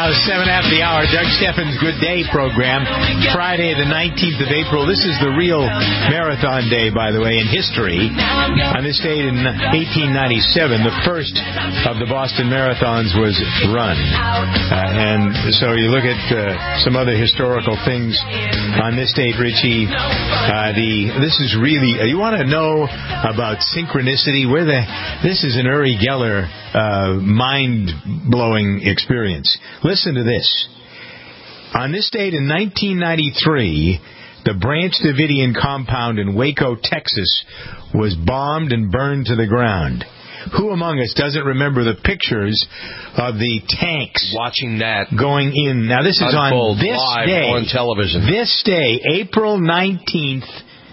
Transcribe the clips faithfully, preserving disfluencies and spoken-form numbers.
seven after the hour. Doug Steffens' Good Day program. Friday, the nineteenth of April. This is the real marathon day, by the way, in history. On this date in eighteen ninety-seven, the first of the Boston Marathons was run. Uh, and so you look at uh, some other historical things on this date, Richie. Uh, the this is really, uh, you want to know about synchronicity? Where the this is an Uri Geller uh, mind-blowing experience. Listen to this. On this date in nineteen ninety-three, the Branch Davidian compound in Waco, Texas, was bombed and burned to the ground. Who among us doesn't remember the pictures of the tanks watching that going in? Now, this is on this live day, on television. This day, April nineteenth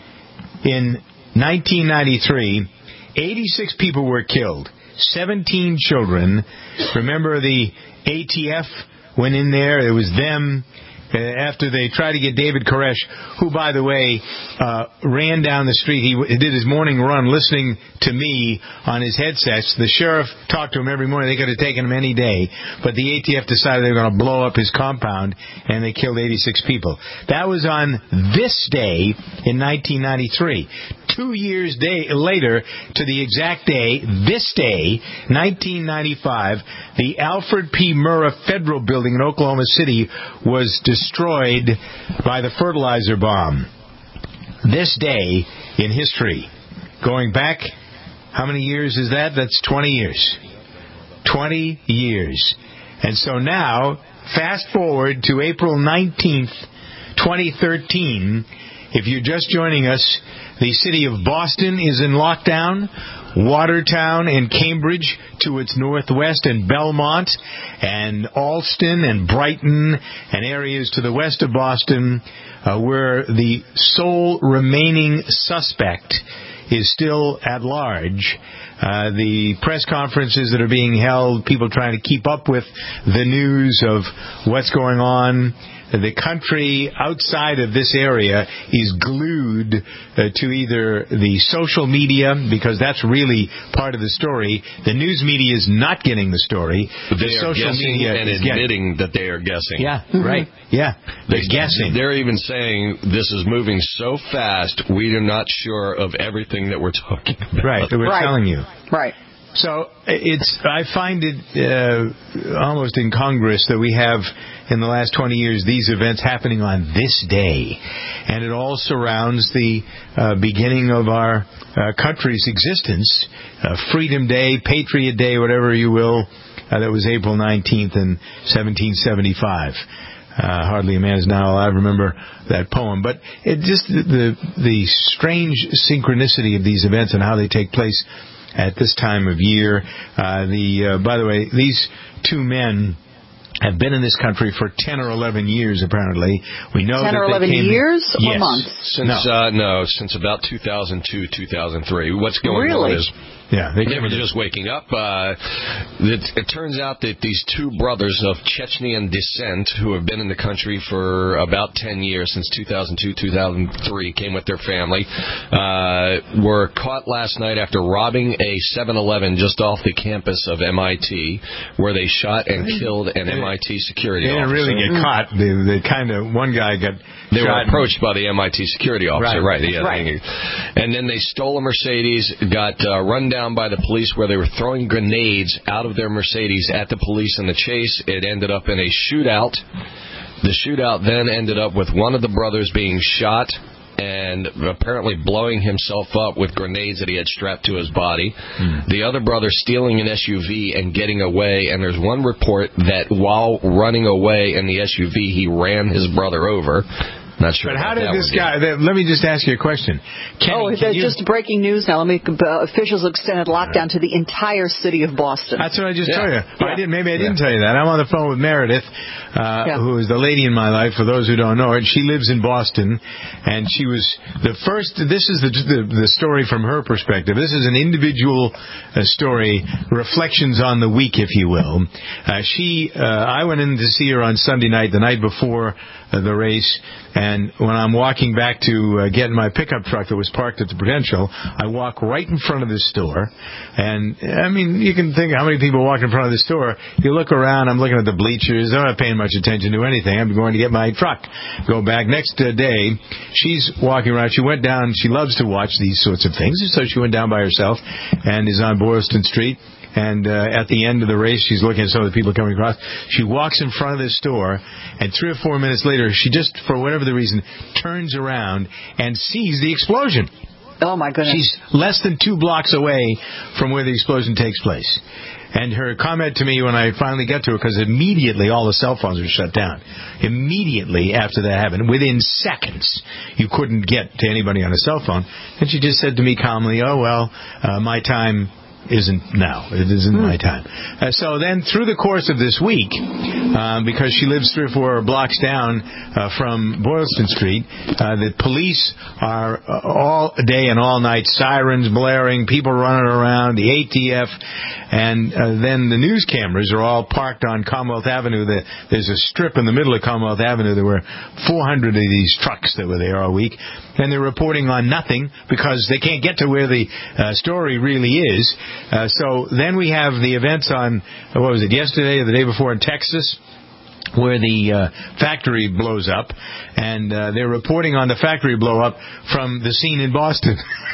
in nineteen ninety-three, eighty-six people were killed, seventeen children. Remember the A T F went in there. It was them. Uh, after they tried to get David Koresh, who, by the way, uh, ran down the street. He, w- he did his morning run listening to me on his headsets. The sheriff talked to him every morning. They could have taken him any day. But the A T F decided they were going to blow up his compound, and they killed eighty-six people. That was on this day in nineteen ninety-three. Two years day, later, to the exact day, this day, nineteen ninety-five, the Alfred P. Murrah Federal Building in Oklahoma City was destroyed by the fertilizer bomb. This day in history. Going back, how many years is that? That's twenty years. twenty years. And so now, fast forward to April nineteenth, twenty thirteen. If you're just joining us, the city of Boston is in lockdown. Watertown and Cambridge to its northwest, and Belmont and Alston and Brighton and areas to the west of Boston, uh, where the sole remaining suspect is still at large. Uh, the press conferences that are being held, people trying to keep up with the news of what's going on. The country outside of this area is glued uh, to either the social media, because that's really part of the story. The news media is not getting the story. But the they are social guessing media and is admitting getting. that they are guessing. Yeah, mm-hmm. right. Yeah, they're they, guessing. They're even saying this is moving so fast, we are not sure of everything that we're talking about. Right, that we're right. telling you. Right. So it's, I find it uh, almost incongruous that we have, in the last twenty years, these events happening on this day. And it all surrounds the uh, beginning of our uh, country's existence. Uh, Freedom Day, Patriot Day, whatever you will. Uh, that was April nineteenth in seventeen seventy-five. Uh, hardly a man is now alive. Remember that poem. But it just the the strange synchronicity of these events and how they take place at this time of year. Uh, the uh, by the way, these two men have been in this country for ten or eleven years, apparently. We know ten that or they eleven came years in, or yes. months? Since no. Uh, no, since about two thousand two, two thousand three. What's going really? on is Yeah, they, they were just waking up. Uh, it, it turns out that these two brothers of Chechnyan descent, who have been in the country for about ten years, since two thousand two, two thousand three, came with their family, uh, were caught last night after robbing a seven eleven just off the campus of M I T, where they shot and killed an M I T security They didn't officer. really get caught. They, they kind of, one guy got They shot. were approached by the M I T security officer, Right. right? Yeah, right. And then they stole a Mercedes, got uh, run down by the police where they were throwing grenades out of their Mercedes at the police in the chase. It ended up in a shootout. The shootout then ended up with one of the brothers being shot and apparently blowing himself up with grenades that he had strapped to his body. Hmm. The other brother stealing an S U V and getting away, and there's one report that while running away in the S U V, he ran his brother over. Not sure. But how did this guy... That, let me just ask you a question. Kenny, oh, you, just breaking news now. Let me. Uh, officials extended lockdown to the entire city of Boston. That's what I just yeah. told you. Yeah. I didn't. Maybe I didn't yeah. tell you that. I'm on the phone with Meredith, uh, yeah. who is the lady in my life. For those who don't know it, she lives in Boston, and she was the first. This is the the, the story from her perspective. This is an individual uh, story, reflections on the week, if you will. Uh, she, uh, I went in to see her on Sunday night, the night before uh, the race. And And when I'm walking back to uh, get in my pickup truck that was parked at the Prudential, I walk right in front of this store. And, I mean, you can think how many people walk in front of the store. You look around, I'm looking at the bleachers. I'm not paying much attention to anything. I'm going to get my truck. Go back. Next uh, day, she's walking around. She went down. She loves to watch these sorts of things. So she went down by herself and is on Boylston Street. And uh, at the end of the race, she's looking at some of the people coming across. She walks in front of this store, and three or four minutes later, she just, for whatever the reason, turns around and sees the explosion. Oh, my goodness. She's less than two blocks away from where the explosion takes place. And her comment to me when I finally got to her, because immediately all the cell phones were shut down. Immediately after that happened, within seconds, you couldn't get to anybody on a cell phone. And she just said to me calmly, oh, well, uh, my time isn't now. It isn't mm. my time. Uh, so then through the course of this week, um, because she lives three or four blocks down uh, from Boylston Street, uh, the police are uh, all day and all night, sirens blaring, people running around, the A T F, and uh, then the news cameras are all parked on Commonwealth Avenue. The, there's a strip in the middle of Commonwealth Avenue. There were four hundred of these trucks that were there all week, and they're reporting on nothing because they can't get to where the uh, story really is. Uh, so then we have the events on, what was it, yesterday or the day before in Texas, where the uh, factory blows up, and uh, they're reporting on the factory blow up from the scene in Boston.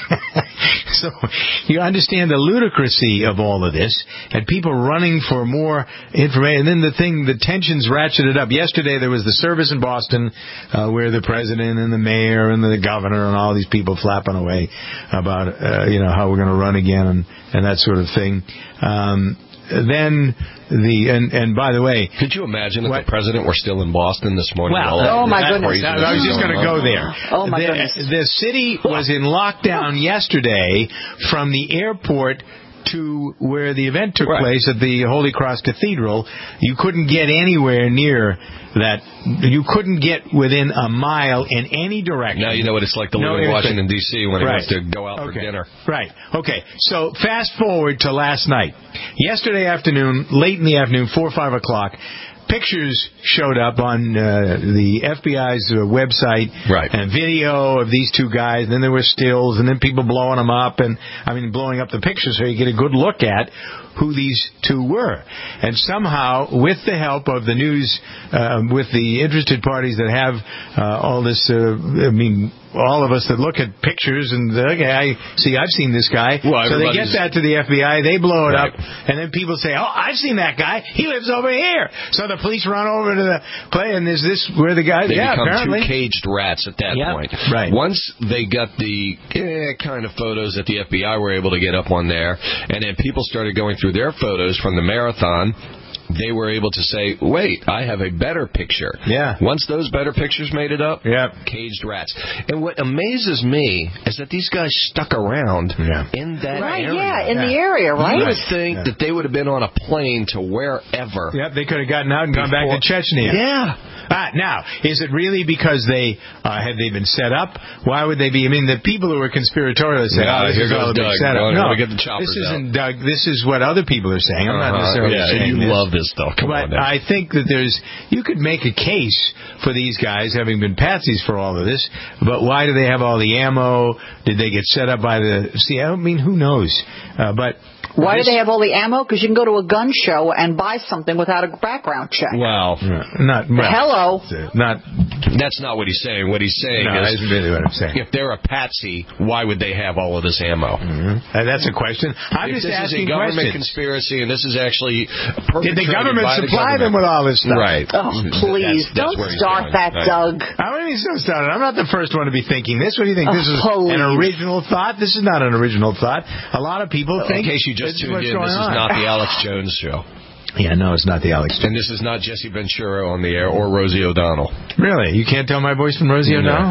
So you understand the ludicrousy of all of this, and people running for more information. And then the thing, the tensions ratcheted up. Yesterday there was the service in Boston uh, where the president and the mayor and the governor and all these people flapping away about uh, you know how we're going to run again and, and that sort of thing. Um, Then the and, and by the way, could you imagine if what, the president were still in Boston this morning? Well, oh my goodness! I was just going to go there. Oh my the, goodness! The city was in lockdown yesterday from the airport to where the event took right. place at the Holy Cross Cathedral. You couldn't get anywhere near that. You couldn't get within a mile in any direction. Now you know what it's like to live no, in Washington, D C when right. it wants to go out okay. for dinner. Right. Okay. So fast forward to last night. Yesterday afternoon, late in the afternoon, four or five o'clock, pictures showed up on uh, the F B I's uh, website, right. and video of these two guys. And then there were stills, and then people blowing them up, and I mean blowing up the pictures so you get a good look at who these two were. And somehow, with the help of the news, uh, with the interested parties that have uh, all this, uh, I mean, all of us that look at pictures and, okay, I see, I've seen this guy. Well, so they get that to the F B I, they blow it right. up, and then people say, oh, I've seen that guy. He lives over here. So the police run over to the play, and is this where the guy? They yeah, become apparently. two caged rats at that yep. point. Right. Once they got the eh, kind of photos that the F B I were able to get up on there, and then people started going through their photos from the marathon, they were able to say, wait, I have a better picture. Yeah. Once those better pictures made it up, yep. caged rats. And what amazes me is that these guys stuck around yeah. in that right, area. Yeah, in yeah. the area, right? You would think yeah. that they would have been on a plane to wherever. Yep, they could have gotten out and gone back to Chechnya. Yeah. Ah, now, is it really because they uh, had they been set up? Why would they be? I mean, the people who were conspiratorial say, yeah, "Oh, this here is all a big Doug. setup." No, no, get the choppers this isn't out. Doug. This is what other people are saying. I'm uh-huh. not necessarily yeah, saying you this. love this stuff. Come but on, now. I think that there's you could make a case for these guys having been patsies for all of this. But why do they have all the ammo? Did they get set up by the? See, I mean, who knows? Uh, but. Why this, do they have all the ammo? Because you can go to a gun show and buy something without a background check. Well, not well, hello. Not that's not what he's saying. What he's saying no, is, that's really what I'm saying. If they're a patsy, why would they have all of this ammo? Mm-hmm. Uh, that's a question. I'm if just this asking is a government questions. conspiracy, and this is actually did the government by supply the them with all this stuff? Right. Oh, please that's, that's don't start that, right. Doug. I don't mean so started. I'm not the first one to be thinking this. What do you think? Oh, this is please. an original thought? This is not an original thought. A lot of people think. In case you just this tuned in, this is on. not the Alex Jones show. Yeah, no, it's not the Alex Jones. And this is not Jesse Ventura on the air or Rosie O'Donnell. Really? You can't tell my voice from Rosie no. O'Donnell?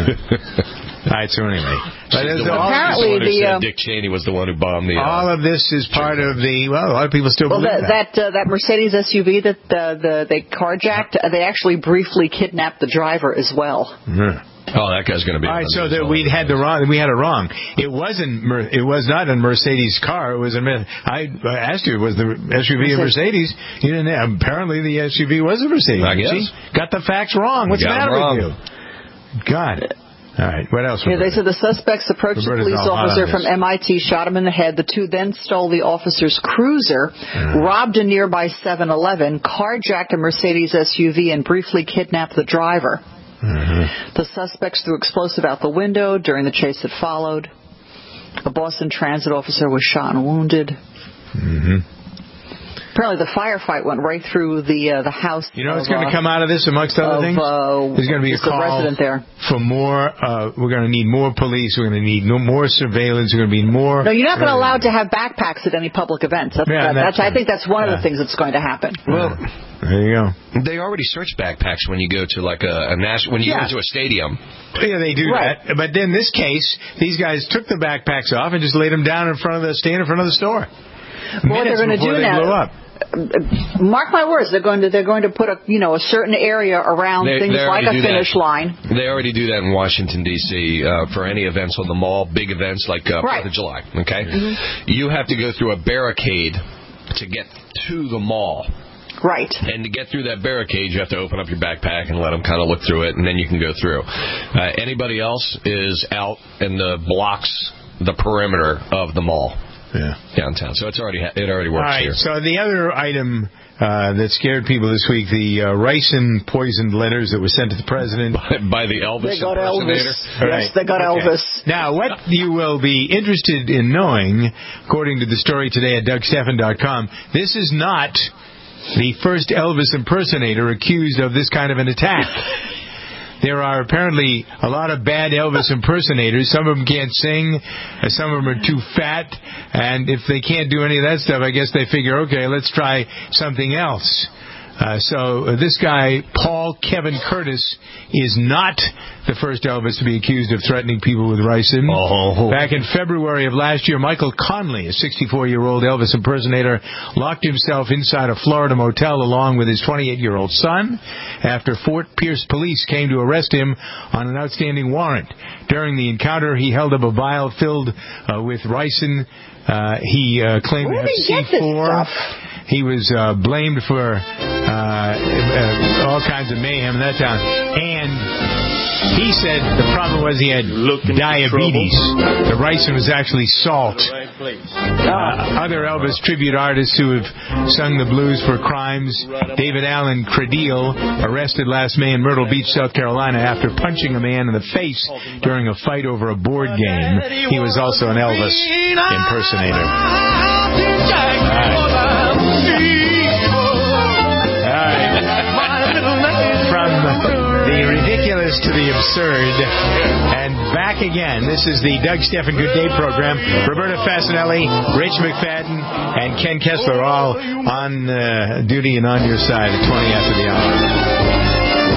All right, so anyway. But the all, apparently the, one who the said uh, Dick Cheney was the one who bombed the... Uh, all of this is part of the... Well, a lot of people still well, believe that. That, uh, that Mercedes S U V that uh, the, they carjacked, uh, they actually briefly kidnapped the driver as well. Yeah. Oh, that guy's going to be. All right, so that we had the wrong. We had it wrong. It wasn't. It was not a Mercedes car. It was a. I asked you, was the S U V a Mercedes? You didn't. Apparently, the S U V was a Mercedes. I guess. See? Got the facts wrong. What's the matter with you? God. All right. What else? Yeah, they said the suspects approached Roberta's the police all hot officer on from this. M I T, shot him in the head. The two then stole the officer's cruiser, Uh-huh. robbed a nearby seven eleven, carjacked a Mercedes S U V, and briefly kidnapped the driver. Uh-huh. The suspects threw explosive out the window during the chase that followed. A Boston Transit officer was shot and wounded. Mm-hmm. Apparently, the firefight went right through the uh, the house. You know what's of, going to uh, come out of this, amongst other of, things? uh, There's going to be a just a call resident there. for more. Uh, we're going to need more police. We're going to need no more surveillance. We're going to be more. No, you're not going to allow to have backpacks at any public events. That's, Yeah, that, that's that's, I think that's one yeah. of the things that's going to happen. Well, there you go. they already search backpacks when you go to like a, a national, when you Yeah. go to a stadium. Yeah, they do Right. that. But in this case, these guys took the backpacks off and just laid them down in front of the stand in front of the store. What they're going to do they now? blew up. Mark my words, they're going to they're going to put a you know a certain area around They- things they like a already do finish that. line. They already do that in Washington, D C uh, for any events on the mall, big events like uh, Right. Fourth of July. Okay, Mm-hmm. you have to go through a barricade to get to the mall. Right. And to get through that barricade, you have to open up your backpack and let them kind of look through it, and then you can go through. Uh, anybody else is out in the blocks, the perimeter of the mall. Yeah. Downtown, so it's already it already works All right. here. So the other item uh, that scared people this week, the uh, ricin poisoned letters that were sent to the president by, by the Elvis They got impersonator. Elvis. All Yes, they got Okay. Elvis. Now, what you will be interested in knowing, according to the story today at Doug Stephan dot com, this is not the first Elvis impersonator accused of this kind of an attack. There are apparently a lot of bad Elvis impersonators. Some of them can't sing. uh, Some of them are too fat. And if they can't do any of that stuff, I guess they figure, okay, let's try something else. Uh, so uh, this guy, Paul Kevin Curtis, is not the first Elvis to be accused of threatening people with ricin. Oh. Back in February of last year, Michael Conley, a sixty-four-year-old Elvis impersonator, locked himself inside a Florida motel along with his twenty-eight-year-old son after Fort Pierce police came to arrest him on an outstanding warrant. During the encounter, he held up a vial filled uh, with ricin. Uh, he uh, claimed Where to did have he get this C four. stuff? He was uh, blamed for uh, uh, all kinds of mayhem in that town. And he said the problem was he had diabetes. The ricin was actually salt. Uh, other Elvis tribute artists who have sung the blues for crimes. David Allen Credile, arrested last May in Myrtle Beach, South Carolina, after punching a man in the face during a fight over a board game. He was also an Elvis impersonator. All right. From the ridiculous to the absurd, and back again. This is the Doug Stephan Good Day program. Roberta Fasanelli, Rich McFadden, and Ken Kessler all on uh, duty and on your side at twenty after the hour.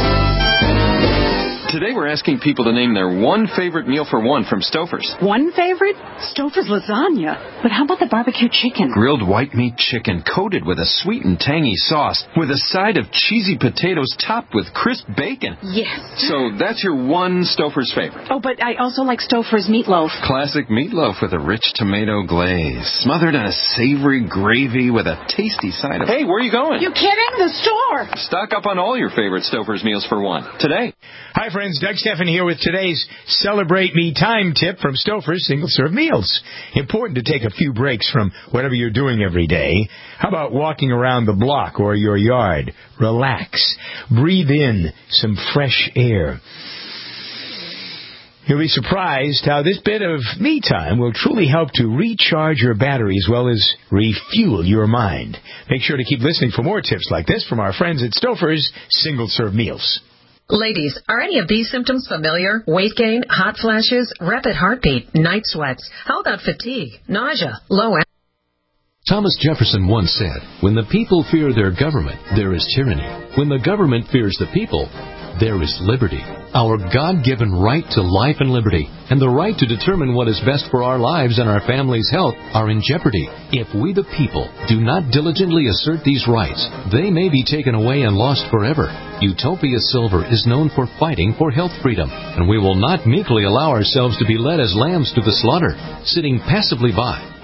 Today we're asking people to name their one favorite meal for one from Stouffer's. One favorite? Stouffer's lasagna. But how about the barbecue chicken? Grilled white meat chicken coated with a sweet and tangy sauce with a side of cheesy potatoes topped with crisp bacon. Yes. So that's your one Stouffer's favorite. Oh, but I also like Stouffer's meatloaf. Classic meatloaf with a rich tomato glaze, smothered in a savory gravy with a tasty side of... Hey, where are you going? You kidding? The store. Stock up on all your favorite Stouffer's meals for one today. Hi, friends. Doug Stephan here with today's Celebrate Me Time tip from Stouffer's single-serve meals. Important to take a few breaks from whatever you're doing every day. How about walking around the block or your yard? Relax. Breathe in some fresh air. You'll be surprised how this bit of me time will truly help to recharge your battery as well as refuel your mind. Make sure to keep listening for more tips like this from our friends at Stouffer's single-serve meals. Ladies, are any of these symptoms familiar? Weight gain, hot flashes, rapid heartbeat, night sweats. How about fatigue, nausea, low energy? Thomas Jefferson once said, "When the people fear their government, there is tyranny. When the government fears the people, there is liberty." Our God-given right to life and liberty and the right to determine what is best for our lives and our family's health are in jeopardy. If we the people do not diligently assert these rights, they may be taken away and lost forever. Utopia Silver is known for fighting for health freedom, and we will not meekly allow ourselves to be led as lambs to the slaughter, sitting passively by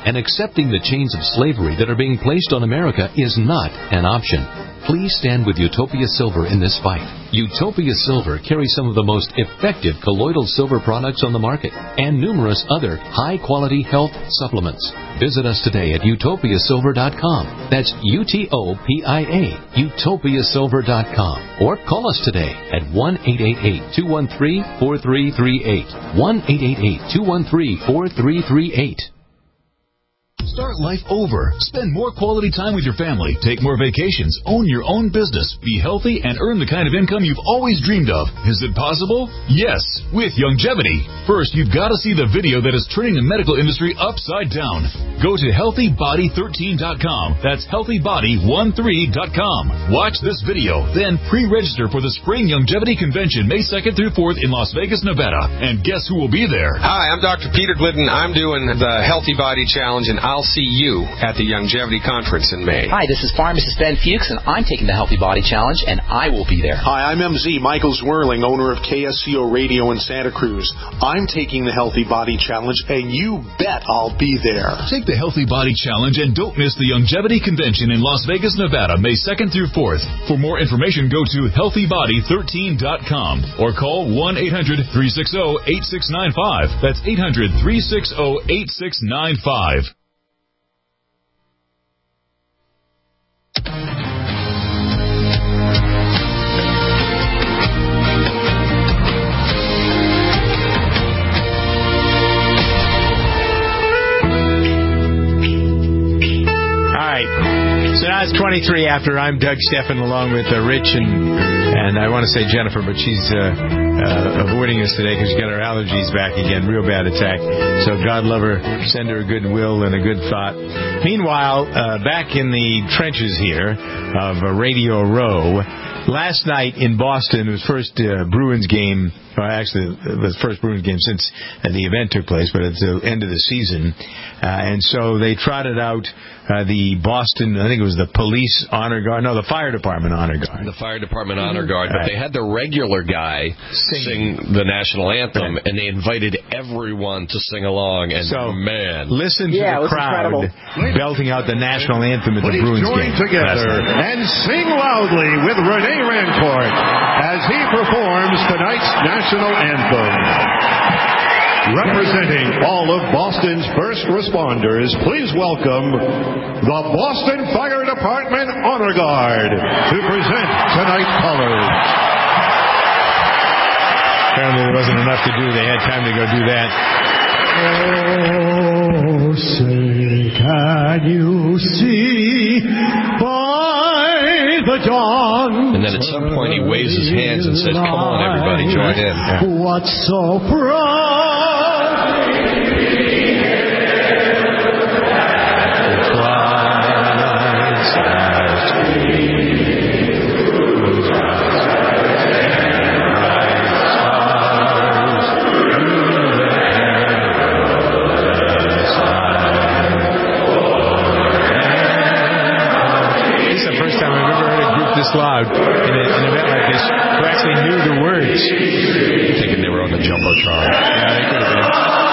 and accepting the chains of slavery that are being placed on America is not an option. Please stand with Utopia Silver in this fight. Utopia Silver carries some of the most effective colloidal silver products on the market and numerous other high-quality health supplements. Visit us today at utopia silver dot com. That's U T O P I A, utopia silver dot com. Or call us today at one eight eight eight, two one three, four three three eight. one eight eight eight, two one three, four three three eight. Start life over. Spend more quality time with your family. Take more vacations. Own your own business. Be healthy and earn the kind of income you've always dreamed of. Is it possible? Yes, with Youngevity. First, you've got to see the video that is turning the medical industry upside down. Go to healthy body thirteen dot com. That's healthy body thirteen dot com. Watch this video. Then pre-register for the Spring Youngevity Convention May second through fourth in Las Vegas, Nevada. And guess who will be there? Hi, I'm Doctor Peter Glidden. I'm doing the Healthy Body Challenge, and I'll see you at the Youngevity Conference in May. Hi, this is Pharmacist Ben Fuchs, and I'm taking the Healthy Body Challenge, and I will be there. Hi, I'm M Z, Michael Zwirling, owner of K S C O Radio in Santa Cruz. I'm taking the Healthy Body Challenge, and you bet I'll be there. Take the Healthy Body Challenge and don't miss the Youngevity Convention in Las Vegas, Nevada, May second through fourth. For more information, go to healthy body thirteen dot com or call one eight hundred, three six zero, eight six nine five. That's eight hundred, three six zero, eight six nine five. So now it's twenty-three after. I'm Doug Steffen along with uh, Rich and and I want to say Jennifer, but she's uh, uh, avoiding us today because she got her allergies back again. Real bad attack. So God love her. Send her a good will and a good thought. Meanwhile, uh, back in the trenches here of uh, Radio Row, last night in Boston, it was first uh, Bruins game. Well, actually, it was the first Bruins game since uh, the event took place, but it's the end of the season. Uh, and so they trotted out uh, the Boston, I think it was the police honor guard, no, the fire department honor guard. The fire department honor guard, but right. They had the regular guy sing, sing the national anthem, right. And they invited everyone to sing along, and so, man. Listen to yeah, the crowd incredible. belting out the national anthem at the Bruins join game. together and sing loudly with Rene Rancourt as he performs tonight's national anthem. Representing all of Boston's first responders, please welcome the Boston Fire Department Honor Guard to present tonight's colors. Apparently there wasn't enough to do. They had time to go do that. Oh, say, can you see by the dawn? And then at some point he waves his hands and says, come on, everybody, join in. Yeah. What's so proud? Loud in, a, in an event like this who actually knew the words. Thinking they were on the Jumbotron. Yeah, they could have been.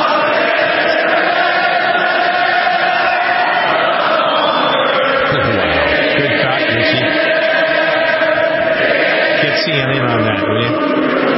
Wow. Good thought, Richie. Get C N N on that, will you?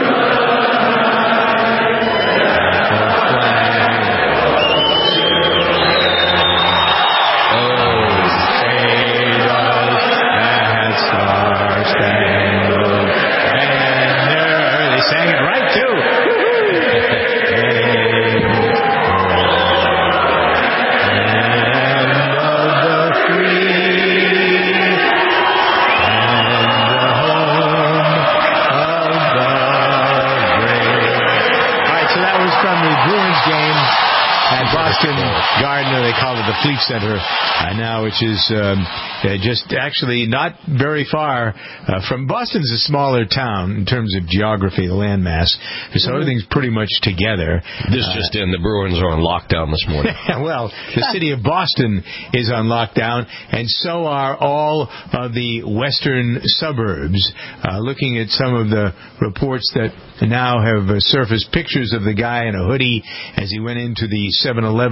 Gardner, they call it the Fleet Center uh, now, which is um, uh, just actually not very far uh, from Boston's a smaller town in terms of geography, the landmass, so mm-hmm. everything's pretty much together. This uh, just in, the Bruins are on lockdown this morning. Well, the city of Boston is on lockdown, and so are all of the western suburbs. Uh, looking at some of the reports that now have uh, surfaced, pictures of the guy in a hoodie as he went into the seven eleven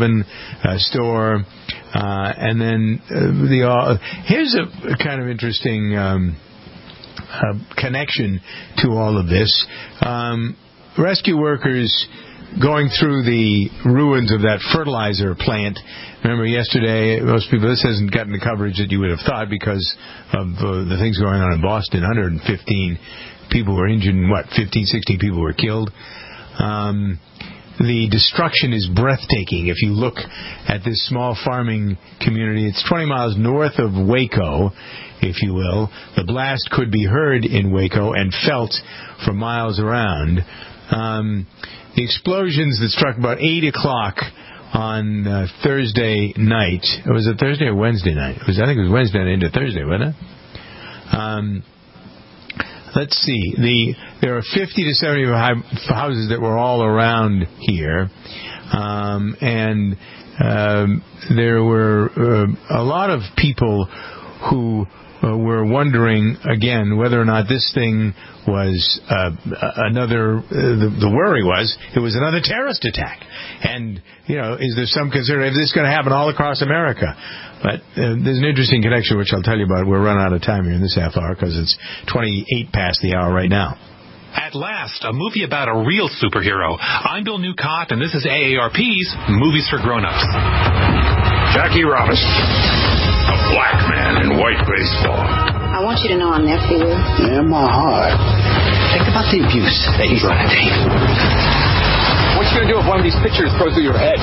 eleven uh, store. Uh, and then uh, the uh, here's a kind of interesting um, uh, connection to all of this. Um, rescue workers going through the ruins of that fertilizer plant. Remember yesterday, most people, this hasn't gotten the coverage that you would have thought because of uh, the things going on in Boston. one hundred fifteen people were injured and, what, fifteen, sixteen people were killed. Um, the destruction is breathtaking. If you look at this small farming community, it's twenty miles north of Waco, if you will. The blast could be heard in Waco and felt for miles around. Um, the explosions that struck about eight o'clock on uh, Thursday night. Was it Thursday or Wednesday night? It was, I think it was Wednesday night into Thursday, wasn't it? Um, let's see. The there are fifty to seventy houses that were all around here, um, and um, there were uh, a lot of people who uh, were wondering again whether or not this thing was uh, another. Uh, the, the worry was it was another terrorist attack, and you know, is there some concern if this is going to happen all across America? But uh, there's an interesting connection which I'll tell you about. We're running out of time here in this half hour because it's twenty-eight past the hour right now. At last, a movie about a real superhero. I'm Bill Newcott, and this is A A R P's Movies for Grown-Ups. Jackie Robinson, a black man in white baseball. I want you to know I'm there for you. In my heart. Think about the abuse that he's going to take. What you going to do if one of these pictures throws through your head?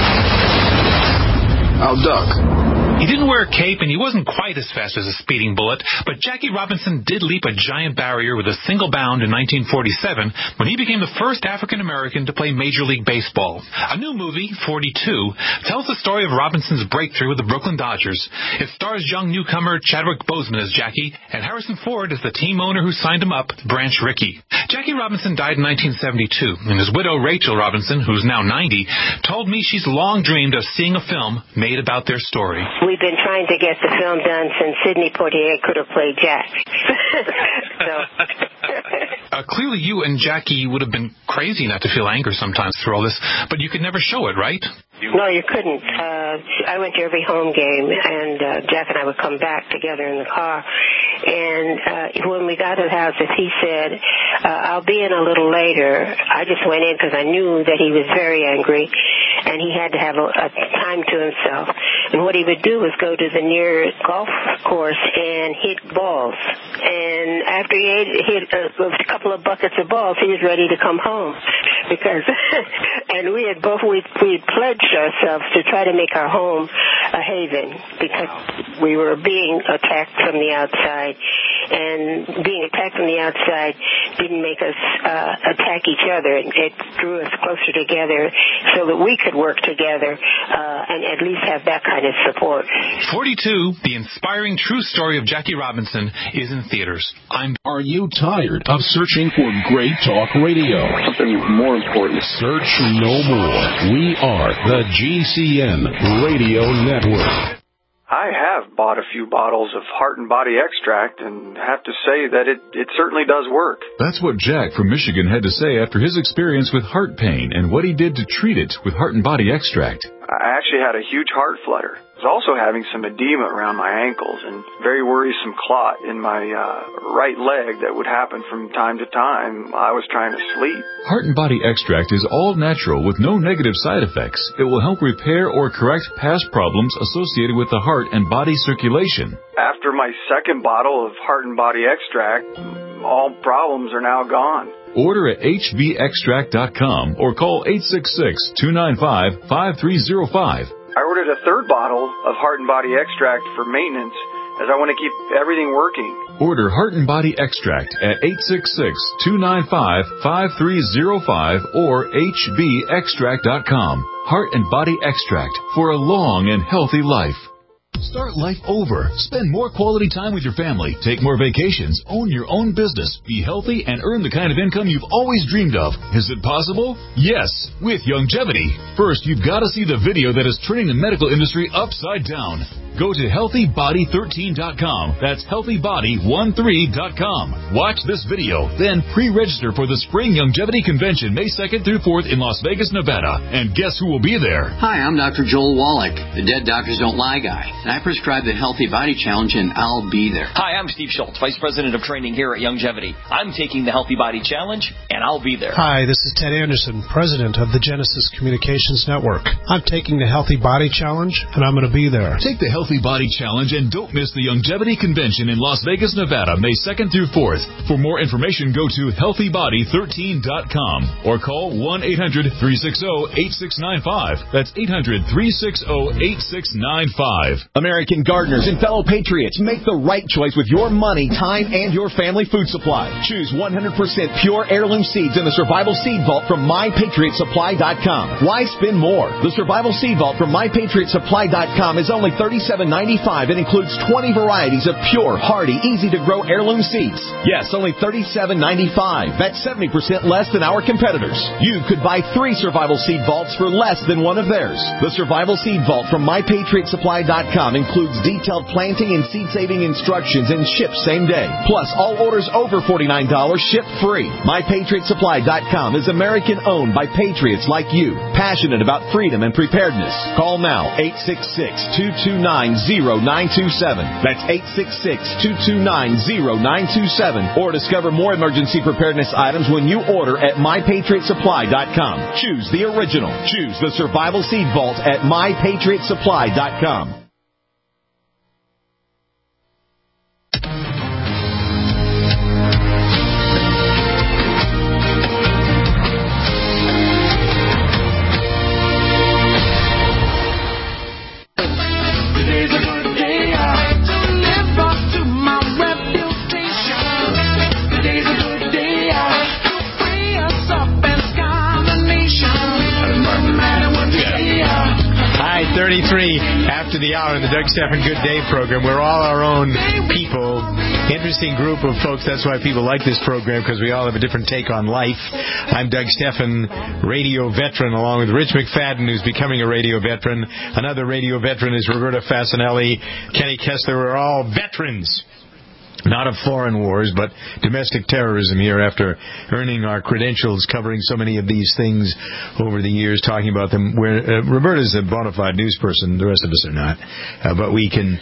I'll duck. He didn't wear a cape, and he wasn't quite as fast as a speeding bullet, but Jackie Robinson did leap a giant barrier with a single bound in nineteen forty-seven when he became the first African-American to play Major League Baseball. A new movie, forty-two, tells the story of Robinson's breakthrough with the Brooklyn Dodgers. It stars young newcomer Chadwick Boseman as Jackie, and Harrison Ford as the team owner who signed him up, Branch Rickey. Jackie Robinson died in nineteen seventy-two, and his widow, Rachel Robinson, who's now ninety, told me she's long dreamed of seeing a film made about their story. We've been trying to get the film done since Sidney Poitier could have played Jack. so. uh, clearly you and Jackie would have been crazy not to feel anger sometimes through all this, but you could never show it, right? No, you couldn't. Uh, I went to every home game, and uh, Jack and I would come back together in the car. And uh, when we got to the house, if he said, uh, I'll be in a little later, I just went in because I knew that he was very angry, and he had to have a, a time to himself. And what he would do was go to the nearest golf course and hit balls. And after he ate, hit a, a couple of buckets of balls, he was ready to come home. Because, and we had both, we we pledged ourselves to try to make our home a haven because we were being attacked from the outside, and being attacked from the outside didn't make us uh, attack each other. It, it drew us closer together so that we could work together uh, and at least have that kind of support. forty-two, the inspiring true story of Jackie Robinson, is in theaters. I'm. Are you tired of searching for great talk radio? Something more important. Search no more. We are the G C N Radio Network. I have bought a few bottles of Heart and Body Extract and have to say that it, it certainly does work. That's what Jack from Michigan had to say after his experience with heart pain and what he did to treat it with Heart and Body Extract. I actually had a huge heart flutter. I was also having some edema around my ankles and very worrisome clot in my uh, right leg that would happen from time to time. I was trying to sleep. Heart and Body Extract is all natural with no negative side effects. It will help repair or correct past problems associated with the heart and body circulation. After my second bottle of Heart and Body Extract, all problems are now gone. Order at H B extract dot com or call eight six six, two nine five, five three zero five. I ordered a third bottle of Heart and Body Extract for maintenance as I want to keep everything working. Order Heart and Body Extract at eight six six, two nine five, five three zero five or H B extract dot com. Heart and Body Extract for a long and healthy life. Start life over. Spend more quality time with your family. Take more vacations. Own your own business. Be healthy and earn the kind of income you've always dreamed of. Is it possible? Yes, with Youngevity. First, you've got to see the video that is turning the medical industry upside down. Go to healthy body thirteen dot com. That's healthy body thirteen dot com. Watch this video, then pre-register for the Spring Longevity Convention May second through fourth in Las Vegas, Nevada. And guess who will be there? Hi, I'm Doctor Joel Wallach, the Dead Doctors Don't Lie guy. And I prescribe the Healthy Body Challenge, and I'll be there. Hi, I'm Steve Schultz, Vice President of Training here at Longevity. I'm taking the Healthy Body Challenge, and I'll be there. Hi, this is Ted Anderson, President of the Genesis Communications Network. I'm taking the Healthy Body Challenge, and I'm going to be there. Take the Healthy Body Challenge and don't miss the Longevity Convention in Las Vegas, Nevada, May second through fourth. For more information, go to healthy body thirteen dot com or call one eight hundred three six zero eight six nine five. That's eight hundred three six zero eight six nine five. American gardeners and fellow patriots, make the right choice with your money, time, and your family food supply. Choose one hundred percent pure heirloom seeds in the Survival Seed Vault from my patriot supply dot com. Why spend more? The Survival Seed Vault from my patriot supply dot com is only thirty-seven ninety-five and includes twenty varieties of pure, hardy, easy-to-grow heirloom seeds. Yes, only thirty-seven ninety-five. That's seventy percent less than our competitors. You could buy three Survival Seed Vaults for less than one of theirs. The Survival Seed Vault from my patriot supply dot com includes detailed planting and seed-saving instructions and ships same day. Plus, all orders over forty-nine dollars ship free. my patriot supply dot com is American-owned by patriots like you, passionate about freedom and preparedness. Call now, eight six six, two two nine, zero nine two seven. That's eight six six, two two nine, zero nine two seven. Or discover more emergency preparedness items when you order at my patriot supply dot com. Choose the original. Choose the Survival Seed Vault at my patriot supply dot com. thirty-three after the hour in the Doug Stephan Good Day program. We're all our own people. Interesting group of folks. That's why people like this program, because we all have a different take on life. I'm Doug Stephan, radio veteran, along with Rich McFadden, who's becoming a radio veteran. Another radio veteran is Roberta Fasanelli, Kenny Kessler. We're all veterans. Not of foreign wars, but domestic terrorism here, after earning our credentials covering so many of these things over the years, talking about them. Where uh, Roberta's a bona fide news person, the rest of us are not. Uh, but we can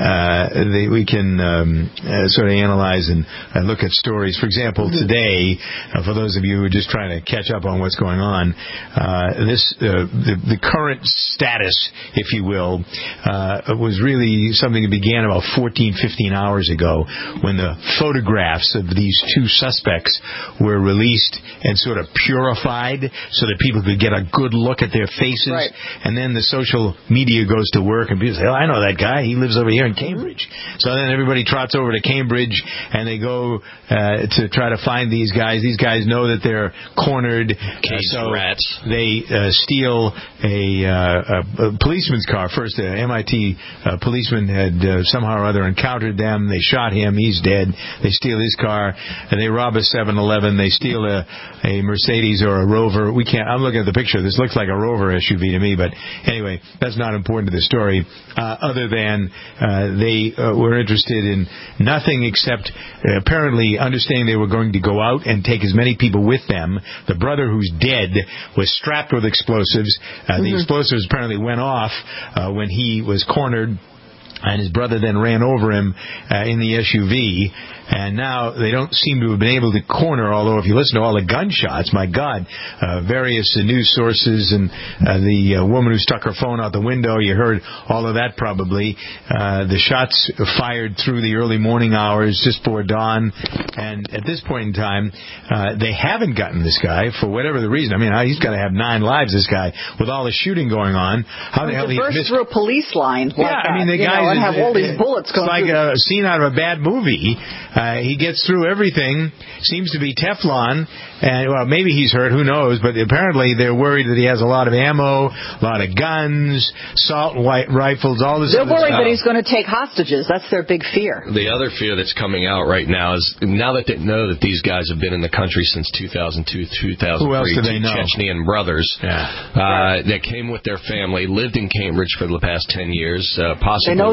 uh, they, we can um, uh, sort of analyze and uh, look at stories. For example, today, uh, for those of you who are just trying to catch up on what's going on, uh, this uh, the, the current status, if you will, uh, was really something that began about fourteen, fifteen hours ago, when the photographs of these two suspects were released and sort of purified so that people could get a good look at their faces. Right. And then the social media goes to work and people say, oh, I know that guy. He lives over here in Cambridge. So then everybody trots over to Cambridge and they go uh, to try to find these guys. These guys know that they're cornered. Cage uh, so rats. They uh, steal a, uh, a, a policeman's car. First, an M I T uh, policeman had uh, somehow or other encountered them. They shot him. He's dead. They steal his car, and they rob a seven eleven. They steal a, a Mercedes or a Rover. We can't. I'm looking at the picture. This looks like a Rover S U V to me, but anyway, that's not important to the story. Uh, other than uh, they uh, were interested in nothing except uh, apparently understanding they were going to go out and take as many people with them. The brother, who's dead, was strapped with explosives. Uh, mm-hmm. The explosives apparently went off uh, when he was cornered, and his brother then ran over him uh, in the S U V. And now they don't seem to have been able to corner, although if you listen to all the gunshots, my God, uh, various uh, news sources and uh, the uh, woman who stuck her phone out the window, you heard all of that probably. Uh, the shots fired through the early morning hours just before dawn. And at this point in time, uh, they haven't gotten this guy for whatever the reason. I mean, he's got to have nine lives, this guy, with all the shooting going on. How the hell he burst missed through a police line? Yeah, like I mean, the guy guy and have all these bullets going. It's like through. a scene out of a bad movie. Uh, he gets through everything, seems to be Teflon, and, well, maybe he's hurt, who knows, but apparently they're worried that he has a lot of ammo, a lot of guns, assault rifles, all this They're other worried stuff. that he's going to take hostages. That's their big fear. The other fear that's coming out right now is, now that they know that these guys have been in the country since two thousand two, two thousand three, who else do they know? Chechnyan brothers, yeah. uh, that came with their family, lived in Cambridge for the past ten years, uh, possibly They know went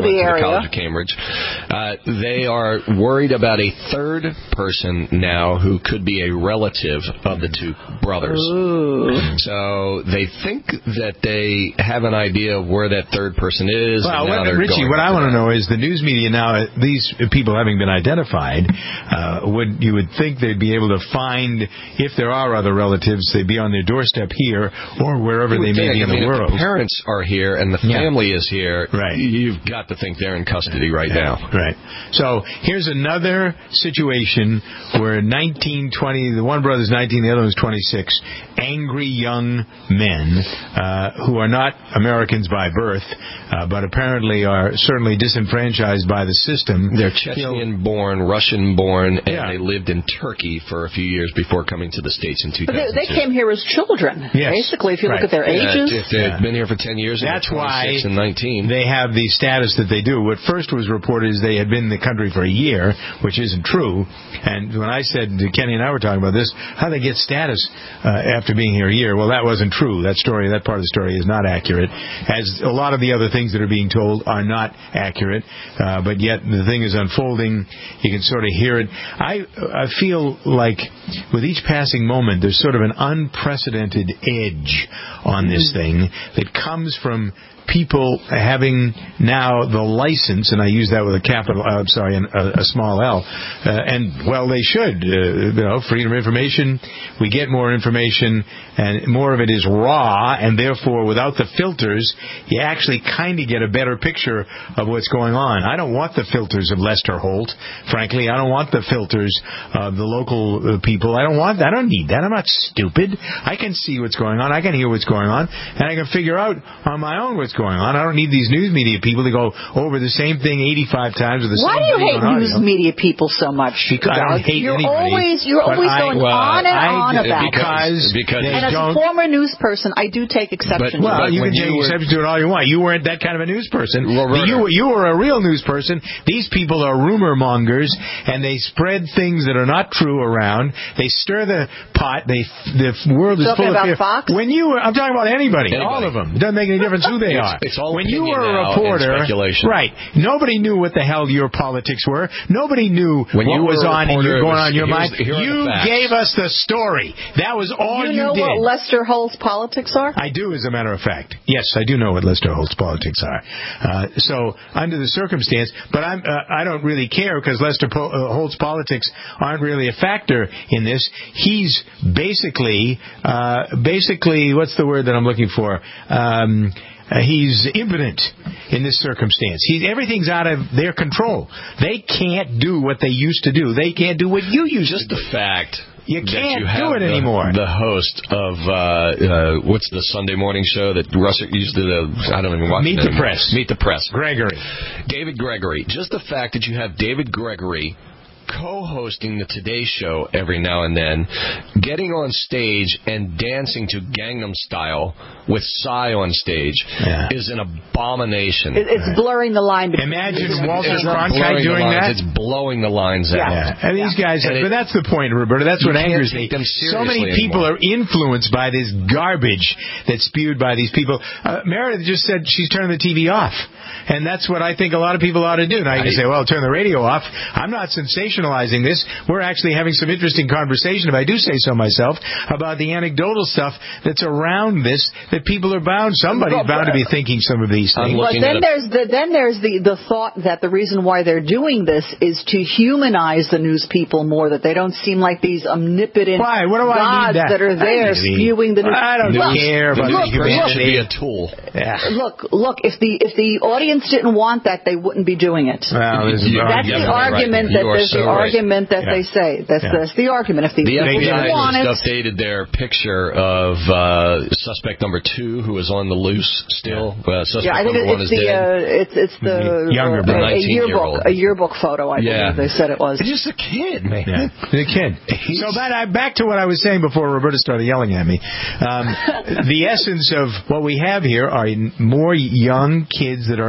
the to area. the College of Cambridge. Uh, they are worried about a third person now who could be a relative of the two brothers. Ooh. So they think that they have an idea of where that third person is. Well, and now what, they're Richie, going what I after want to that. know is the news media now, these people having been identified, uh, would you would think they'd be able to find, if there are other relatives, they'd be on their doorstep here or wherever You they would may think, be in I mean, the if world. the parents are here and the Yeah. family is here, right. you've got to think they're in custody right Yeah, now. Right. So here's another situation where nineteen, twenty, the one brother's nineteen, the other one's twenty-six, angry young men uh, who are not Americans by birth, uh, but apparently are certainly disenfranchised by the system. They're Chechen-born, Russian-born, and Yeah. they lived in Turkey for a few years before coming to the States in two But thousand two. they, they came here as children, Yes. basically, if you Right. look at their Yeah, ages. if they've Yeah. been here for ten years, and That's they're twenty-six why and nineteen. they have the status that they do. What first was reported is they had been in the country for a year, which isn't true. And when I said, Kenny and I were talking about this, how they get status uh, after being here a year, well, that wasn't true. That story, that part of the story is not accurate, as a lot of the other things that are being told are not accurate. Uh, but yet the thing is unfolding. You can sort of hear it. I, I feel like with each passing moment, there's sort of an unprecedented edge on this thing that comes from people having now the license, and I use that with a capital, uh, sorry, a, a small L, uh, and well, they should, uh, you know, freedom of information. We get more information, and more of it is raw, and therefore, without the filters, you actually kind of get a better picture of what's going on. I don't want the filters of Lester Holt, frankly. I don't want the filters of the local uh, people. I don't want that. I don't need that. I'm not stupid. I can see what's going on. I can hear what's going on, and I can figure out on my own what's going on. I don't need these news media people to go over the same thing eighty-five times with the Why same do you video hate and news audio. media people so much? Because I don't Doug? hate you're anybody, Always, you're but always I- going well, on and I- on about because, it. because they And as don't. a former news person, I do take exception Well, to it. you when can you take were- exception to it all you want. You weren't that kind of a news person. Well, But you, you were a real news person. These people are rumor mongers, and they spread things that are not true around. They stir the pot. They the world is Talking full about of fear. Fox? When you were, I'm talking about anybody, Anybody. all of them. It doesn't make any difference who they It's- are. it's all when you opinion were a now and reporter, speculation. right? Nobody knew what the hell your politics were. Nobody knew When what you was were a on and reporter, you it going was- on in your here's- mind. here are the You facts. gave us the story. That was all you you know did. what Lester Holt's politics are? I do, as a matter of fact. Yes, I do know what Lester Holt's politics are. Uh, so, under the circumstance, but I'm, uh, I don't really care because Lester po- uh, Holt's politics aren't really a factor in this. He's basically, uh, basically, what's the word that I'm looking for? Um, Uh, he's impotent in this circumstance. He, everything's out of their control. They can't do what they used to do. They can't do what you used Just to do. the fact You that can't you have do it the, anymore. The host of uh, uh, what's the Sunday morning show that Russ used to? Uh, I don't even watch. Meet it the anymore. Press. Meet the Press. Gregory. David Gregory. Just the fact that you have David Gregory co-hosting the Today Show every now and then, getting on stage and dancing to Gangnam Style with Psy on stage Yeah. is an abomination. It, it's blurring the line between. Imagine Walter It's not Cronkite blurring doing the lines, that. It's blowing the lines out. Yeah, and these guys, And it- but that's the point, Roberta. That's You what can't angers take me. them So many seriously people anymore. are influenced by this garbage that's spewed by these people. Uh, Meredith just said she's turning the T V off. And that's what I think a lot of people ought to do. Now you can say, well, turn the radio off. I'm not sensationalizing this. We're actually having some interesting conversation, if I do say so myself, about the anecdotal stuff that's around this, that people are bound, somebody's bound to be thinking some of these things. But then there's the then there's the the thought that the reason why they're doing this is to humanize the news people more, that they don't seem like these omnipotent Why? What do I gods need that? that are there I need- spewing the news. I don't Look, care about look, the It look, should be a tool. Yeah. Look, look, if the if the audience didn't want that, they wouldn't be doing it. Well, this is You- That's you're the definitely argument right. that You are there's so the right. argument that Yeah. they say. That's, Yeah. that's the argument. If the The people F B I didn't want just it, updated their picture of uh, suspect number two, who is on the loose still. Uh, suspect yeah, I think number one it's is the dead. uh, it's it's the Younger uh, brother. a, a nineteen-year-old. yearbook a yearbook photo. I Yeah. believe they said it was. He's just a kid, man. Yeah, the kid. So back, I- back to what I was saying before Roberta started yelling at me. Um, the essence of what we have here are more young kids that are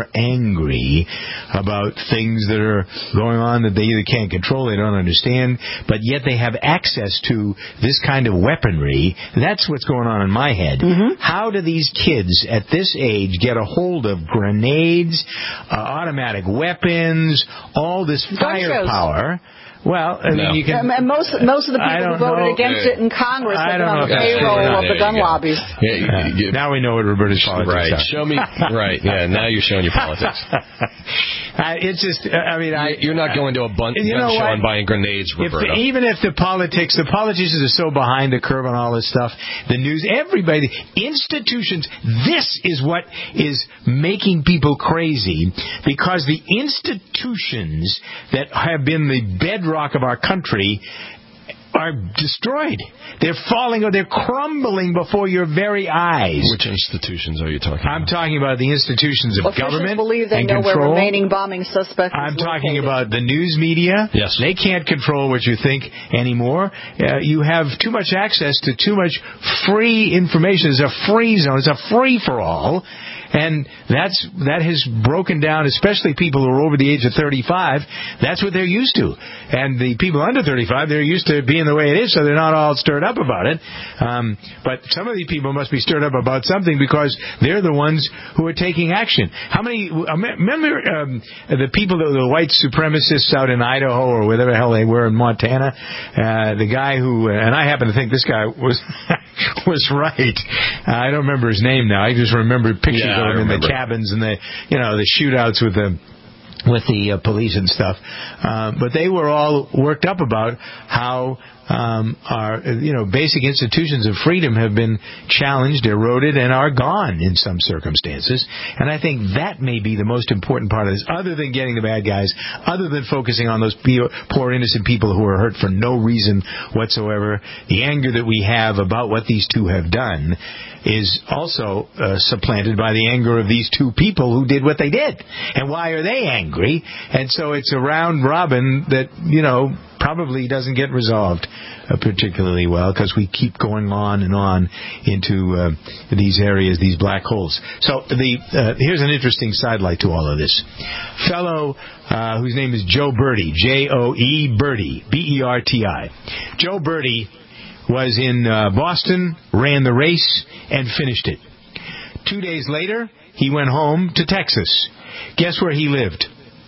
more angry about things that are going on that they either can't control, they don't understand, but yet they have access to this kind of weaponry. That's what's going on in my head. Mm-hmm. How do these kids at this age get a hold of grenades, uh, automatic weapons, all this firepower? Well, I mean, no. you can. And most most of the people who voted know. against it in Congress have been on the know. payroll Yeah, of the gun lobbies. Yeah, you, you, now we know what Roberta's politics right. are. Show me. Right. Yeah. Now you're showing your politics. uh, it's just. I mean, I. You're not going to a bun- gun show and buying grenades, Roberta. If, even if the politics, the politicians are so behind the curve on all this stuff, the news, everybody, institutions. This is what is making people crazy, because the institutions that have been the bedrock rock of our country are destroyed. They're falling or they're crumbling before your very eyes. Which institutions are you talking about? I'm talking about the institutions of Officials government believe they and know control. where remaining bombing suspects I'm is talking located. about the news media. Yes. They can't control what you think anymore. Uh, you have too much access to too much free information. It's a free zone. It's a free-for-all. And that's that has broken down, especially people who are over the age of thirty-five. That's what they're used to. And the people under thirty-five, they're used to being the way it is, so they're not all stirred up about it. Um, but some of these people must be stirred up about something because they're the ones who are taking action. How many... Remember um, the people, the white supremacists out in Idaho or wherever the hell they were in Montana? Uh, the guy who... And I happen to think this guy was was right. Uh, I don't remember his name now. I just remember pictures yeah. in the cabins and the, you know, the shootouts with the with the uh, police and stuff. Uh, but they were all worked up about how um, our, you know, basic institutions of freedom have been challenged, eroded, and are gone in some circumstances. And I think that may be the most important part of this, other than getting the bad guys, other than focusing on those poor, innocent people who are hurt for no reason whatsoever. The anger that we have about what these two have done is also uh, supplanted by the anger of these two people who did what they did. And why are they angry? And so it's a round robin that, you know, probably doesn't get resolved uh, particularly well, because we keep going on and on into uh, these areas, these black holes. So the uh, here's an interesting sidelight to all of this. Fellow uh, whose name is Joe Berti, J O E Berti, B E R T I. Joe Berti was in uh, Boston, ran the race, and finished it. Two days later, he went home to Texas. Guess where he lived?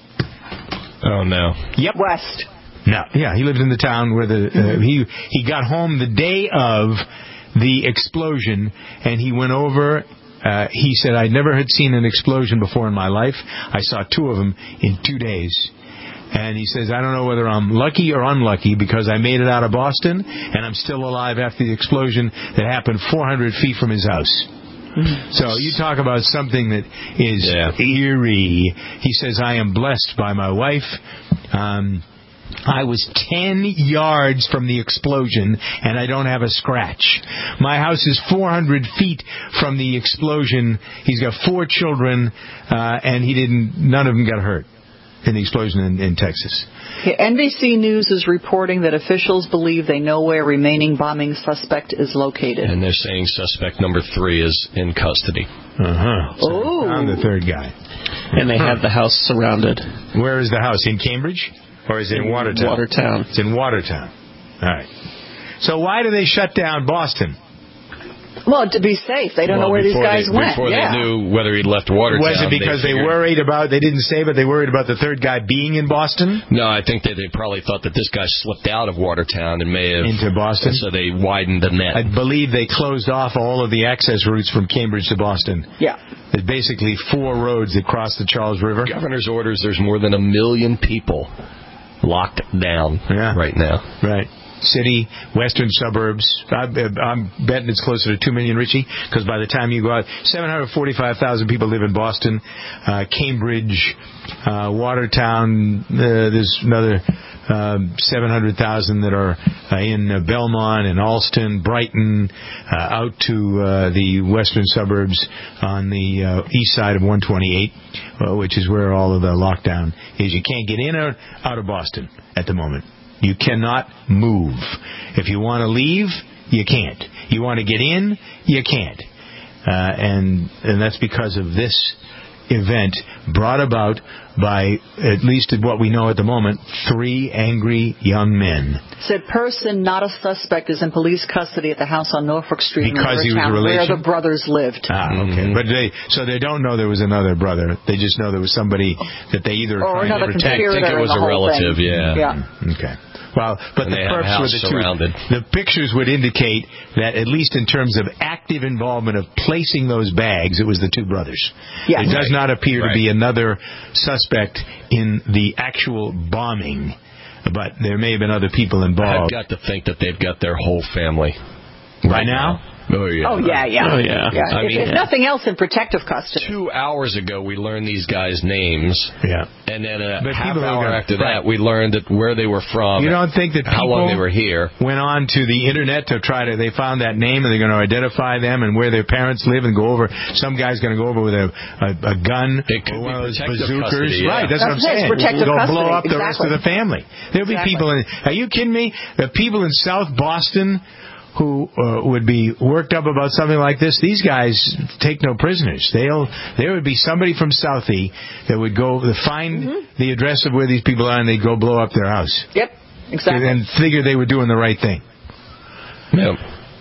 Oh, no. Yep. West. No. Yeah, he lived in the town where the uh, he he got home the day of the explosion, and he went over. Uh, he said, I never had seen an explosion before in my life. I saw two of them in two days. And he says, I don't know whether I'm lucky or unlucky because I made it out of Boston and I'm still alive after the explosion that happened four hundred feet from his house. Mm-hmm. So you talk about something that is yeah. eerie. He says, I am blessed by my wife. Um, I was ten yards from the explosion, and I don't have a scratch. My house is four hundred feet from the explosion. He's got four children, uh, and he didn't. None of them got hurt in the explosion in, in Texas. Okay, N B C News is reporting that officials believe they know where remaining bombing suspect is located. And they're saying suspect number three is in custody. Uh-huh. So oh. I'm the third guy. And they have the house surrounded. Where is the house? In Cambridge? Or is it in, in Watertown? Watertown. It's in Watertown. All right. So why do they shut down Boston? Well, to be safe. They don't well, know where these guys they, went. Before yeah. they knew whether he'd left Watertown. Was it because they, they worried about, they didn't say, but they worried about the third guy being in Boston? No, I think that they probably thought that this guy slipped out of Watertown and may have... Into Boston? So they widened the net. I believe they closed off all of the access routes from Cambridge to Boston. Yeah. There's basically four roads that cross the Charles River. Governor's orders, there's more than a million people locked down yeah. right now. Right. City, western suburbs. I, I'm betting it's closer to two million, Richie, because by the time you go out, seven hundred forty-five thousand people live in Boston, uh, Cambridge, uh, Watertown. Uh, there's another um, seven hundred thousand that are uh, in uh, Belmont and Alston, Brighton, uh, out to uh, the western suburbs on the uh, east side of one twenty-eight, uh, which is where all of the lockdown is. You can't get in or out of Boston at the moment. You cannot move. If you want to leave, you can't. You want to get in, you can't. Uh, and and that's because of this event brought about by, at least what we know at the moment, three angry young men. Said person, not a suspect, is in police custody at the house on Norfolk Street because in he was a where relation? the brothers lived. Ah, okay. Mm-hmm. But they, so they don't know there was another brother. They just know there was somebody that they either or were trying to protect. I think it was a relative, thing. yeah. yeah. Okay. Well, but and the they have a perps house were the two. surrounded. The pictures would indicate that, at least in terms of active involvement of placing those bags, it was the two brothers. Yes. It does Right. not appear right. to be another suspect in the actual bombing, but there may have been other people involved. I've got to think that they've got their whole family right now. Oh yeah. Oh yeah, yeah. Oh yeah. yeah. I if, mean, if nothing else, in protective custody. Two hours ago, we learned these guys' names. Yeah. And then a But half people hour are- after right. that, we learned that where they were from. You don't think that how people long they were here went on to the internet to try to, they found that name and they're going to identify them and where their parents live and go over, some guy's going to go over with a, a, a gun It could or one be of those protective bazookas. custody, yeah. Right, that's, That's what I'm it, saying. protective Go custody, blow up the rest exactly. of the family. There'll be Exactly. people in, are you kidding me? The people in South Boston who uh, would be worked up about something like this, these guys take no prisoners. They'll there would be somebody from Southie that would go to find Mm-hmm. the address of where these people are and they'd go blow up their house. Yep, exactly. And figure they were doing the right thing. Yep.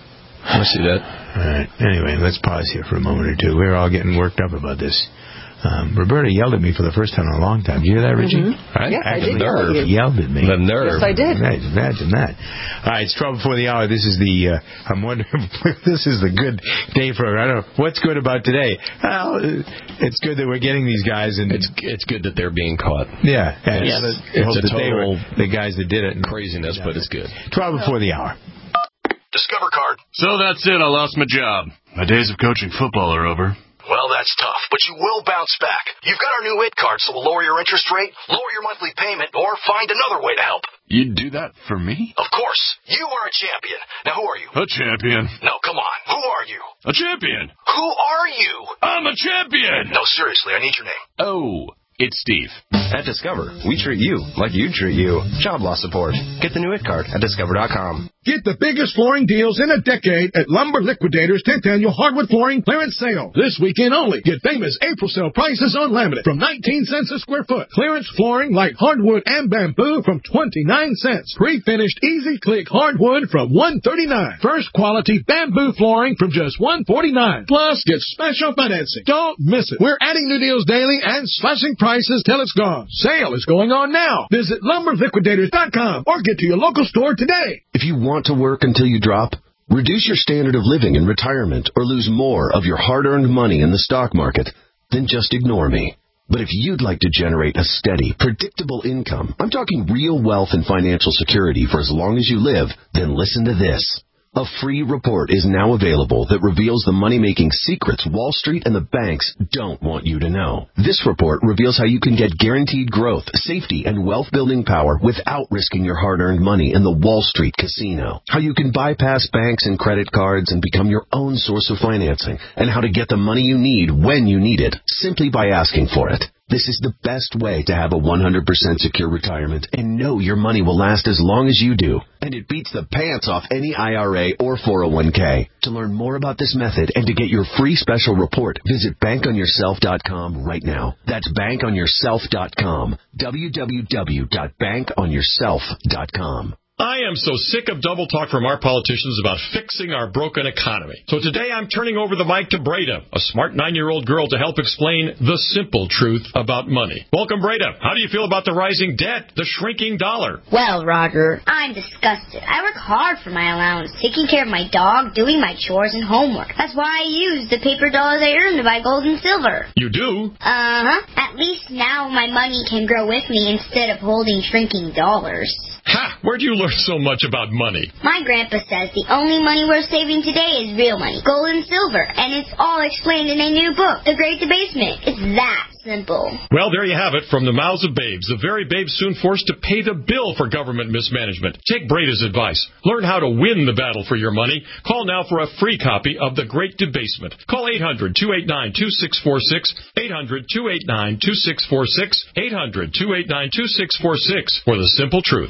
I see that. All right. Anyway, let's pause here for a moment or two. We're all getting worked up about this. Um, Roberta yelled at me for the first time in a long time. Did you hear that, Richie? Mm-hmm. Right? Yes, I Actually, did yell at you. yelled at me. The nerve. Yes, I did. Imagine, imagine that. All right, it's twelve before the hour. This is the, uh, I'm wondering, this is the good day for, I don't know, what's good about today? Well, it's good that we're getting these guys. And It's it's good that they're being caught. Yeah. And Yes. it's, It's a that they were total the guys that did it. And craziness, but it's good. twelve before the hour. Discover card. So that's it. I lost my job. My days of coaching football are over. Well, that's tough, but you will bounce back. You've got our new IT card, so we'll lower your interest rate, lower your monthly payment, or find another way to help. You'd do that for me? Of course. You are a champion. Now, who are you? A champion. No, come on. Who are you? A champion. Who are you? I'm a champion. No, seriously, I need your name. Oh, it's Steve. At Discover, we treat you like you treat you. Job loss support. Get the new IT card at discover dot com. Get the biggest flooring deals in a decade at Lumber Liquidators' tenth Annual Hardwood Flooring Clearance Sale. This weekend only. Get famous April sale prices on laminate from nineteen cents a square foot. Clearance flooring like hardwood and bamboo from twenty-nine cents. Pre-finished Easy Click hardwood from one thirty-nine. First quality bamboo flooring from just one forty-nine. Plus, get special financing. Don't miss it. We're adding new deals daily and slashing prices till it's gone. Sale is going on now. Visit lumber liquidators dot com or get to your local store today. If you want to work until you drop, reduce your standard of living in retirement, or lose more of your hard-earned money in the stock market, then just ignore me. But if you'd like to generate a steady, predictable income, I'm talking real wealth and financial security for as long as you live, then listen to this. A free report is now available that reveals the money-making secrets Wall Street and the banks don't want you to know. This report reveals how you can get guaranteed growth, safety, and wealth-building power without risking your hard-earned money in the Wall Street casino. How you can bypass banks and credit cards and become your own source of financing. And how to get the money you need when you need it, simply by asking for it. This is the best way to have a one hundred percent secure retirement and know your money will last as long as you do. And it beats the pants off any I R A or four oh one k. To learn more about this method and to get your free special report, visit bank on yourself dot com right now. That's bank on yourself dot com. w w w dot bank on yourself dot com. I am so sick of double talk from our politicians about fixing our broken economy. So today I'm turning over the mic to Breda, a smart nine-year-old girl, to help explain the simple truth about money. Welcome, Breda. How do you feel about the rising debt, the shrinking dollar? Well, Roger, I'm disgusted. I work hard for my allowance, taking care of my dog, doing my chores and homework. That's why I use the paper dollars I earn to buy gold and silver. You do? Uh-huh. At least now my money can grow with me instead of holding shrinking dollars. Ha! Where'd you learn so much about money? My grandpa says the only money worth saving today is real money, gold and silver, and it's all explained in a new book, The Great Debasement. It's that simple. Well, there you have it from the mouths of babes, the very babes soon forced to pay the bill for government mismanagement. Take Breda's advice. Learn how to win the battle for your money. Call now for a free copy of The Great Debasement. Call eight hundred, two eight nine, two six four six, eight hundred, two eight nine, two six four six, eight hundred, two eight nine, two six four six for the simple truth.